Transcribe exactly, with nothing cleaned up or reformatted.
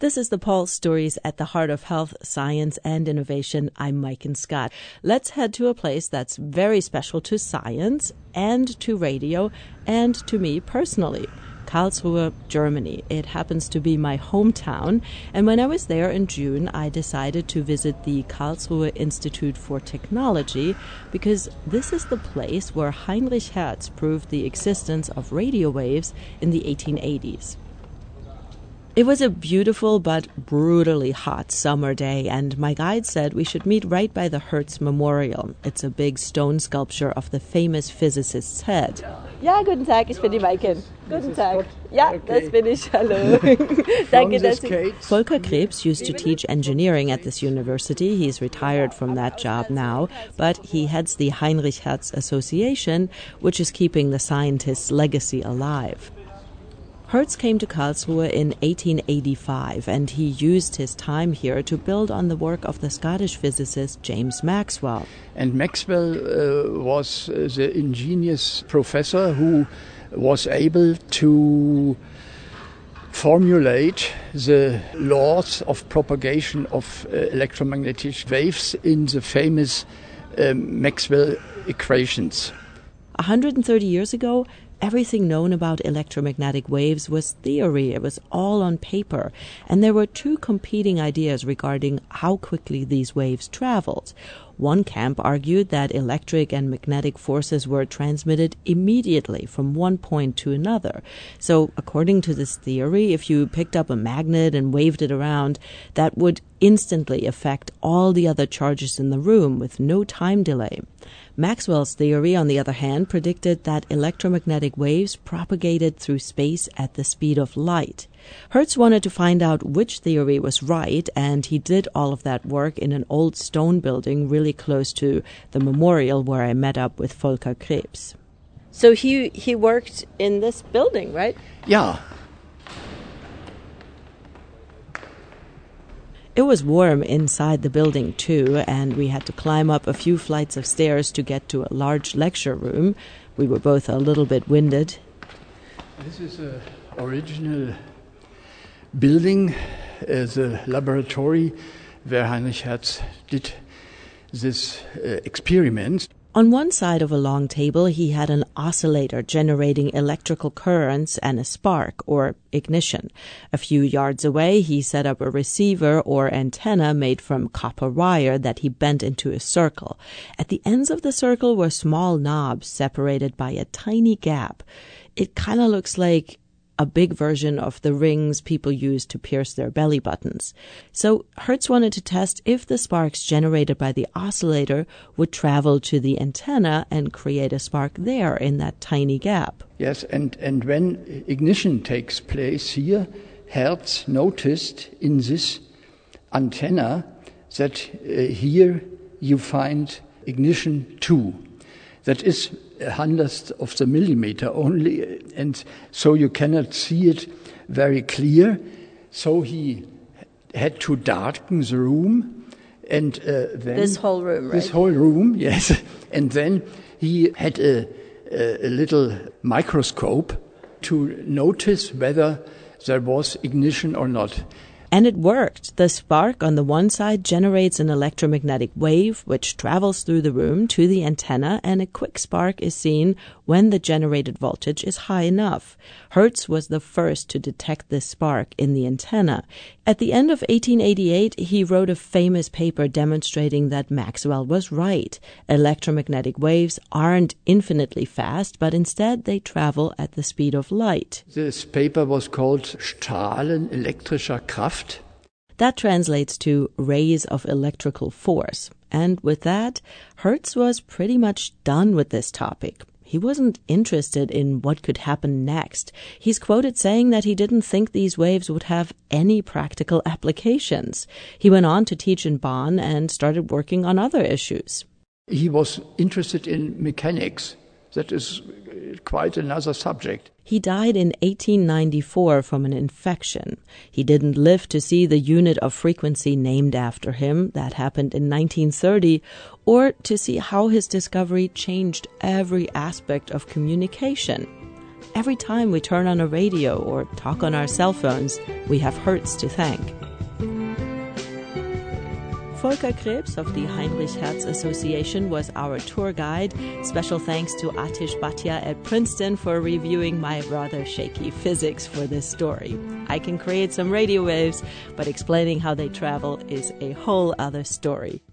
This is the Pulse Stories at the Heart of Health, Science and Innovation. I'm Maiken Scott. Let's head to a place that's very special to science and to radio and to me personally. Karlsruhe, Germany. It happens to be my hometown. And when I was there in June, I decided to visit the Karlsruhe Institute for Technology because this is the place where Heinrich Hertz proved the existence of radio waves in the eighteen eighties. It was a beautiful but brutally hot summer day, and my guide said we should meet right by the Hertz Memorial. It's a big stone sculpture of the famous physicist's head. Ja, guten Tag, ich bin die Maiken. Guten Tag. Ja, das bin ich. Hallo. Danke, dass Sie... Volker Krebs used to teach engineering at this university. He's retired from that job now, but he heads the Heinrich Hertz Association, which is keeping the scientist's legacy alive. Hertz came to Karlsruhe in eighteen eighty-five, and he used his time here to build on the work of the Scottish physicist James Maxwell. And Maxwell uh, was uh, the ingenious professor who was able to formulate the laws of propagation of uh, electromagnetic waves in the famous um, Maxwell equations. one hundred thirty years ago, everything known about electromagnetic waves was theory. It was all on paper. And there were two competing ideas regarding how quickly these waves traveled. One camp argued that electric and magnetic forces were transmitted immediately from one point to another. So, according to this theory, if you picked up a magnet and waved it around, that would instantly affect all the other charges in the room with no time delay. Maxwell's theory, on the other hand, predicted that electromagnetic waves propagated through space at the speed of light. Hertz wanted to find out which theory was right, and he did all of that work in an old stone building really close to the memorial where I met up with Volker Krebs. So he he worked in this building, right? Yeah. It was warm inside the building, too, and we had to climb up a few flights of stairs to get to a large lecture room. We were both a little bit winded. This is an original building, uh, the laboratory where Heinrich Hertz did this uh, experiment. On one side of a long table, he had an oscillator generating electrical currents and a spark, or ignition. A few yards away, he set up a receiver or antenna made from copper wire that he bent into a circle. At the ends of the circle were small knobs separated by a tiny gap. It kind of looks like a big version of the rings people use to pierce their belly buttons. So Hertz wanted to test if the sparks generated by the oscillator would travel to the antenna and create a spark there in that tiny gap. Yes, and, and when ignition takes place here, Hertz noticed in this antenna that uh, here you find ignition too. That is a hundredth of the millimeter only, and so you cannot see it very clear. So he had to darken the room, and uh, then this whole room, right? This whole room, yes. And then he had a, a, a little microscope to notice whether there was ignition or not. And it worked. The spark on the one side generates an electromagnetic wave which travels through the room to the antenna, and a quick spark is seen when the generated voltage is high enough. Hertz was the first to detect this spark in the antenna. At the end of eighteen eighty-eight, he wrote a famous paper demonstrating that Maxwell was right. Electromagnetic waves aren't infinitely fast, but instead they travel at the speed of light. This paper was called Strahlen elektrischer Kraft. That translates to rays of electrical force. And with that, Hertz was pretty much done with this topic. He wasn't interested in what could happen next. He's quoted saying that he didn't think these waves would have any practical applications. He went on to teach in Bonn and started working on other issues. He was interested in mechanics. That is quite another subject. He died in eighteen ninety-four from an infection. He didn't live to see the unit of frequency named after him, that happened in nineteen thirty, or to see how his discovery changed every aspect of communication. Every time we turn on a radio or talk on our cell phones, we have Hertz to thank. Volker Krebs of the Heinrich Hertz Association was our tour guide. Special thanks to Atish Bhatia at Princeton for reviewing my rather shaky physics for this story. I can create some radio waves, but explaining how they travel is a whole other story.